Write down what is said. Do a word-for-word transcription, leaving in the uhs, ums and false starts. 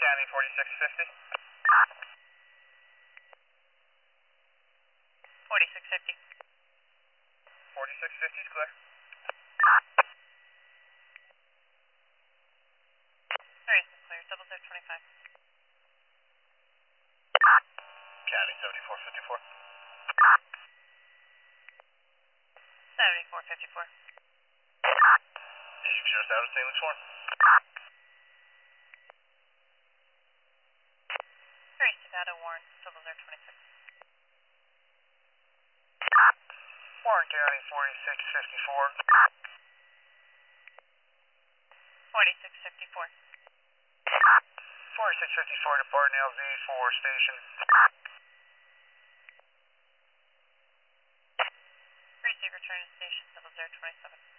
County forty-six fifty. forty-six fifty. forty-six fifty is clear. Harris is clear. Double zero twenty-five. County seventy-four fifty-four. seventy-four fifty-four. You can show us out of Saint Luke's Forum. Harris Nevada Warren. Double zero twenty-six. Warren County forty-six fifty-four. forty-six fifty-four. forty-six fifty-four departing L Z for station. Receiver return to station. Double zero twenty-seven.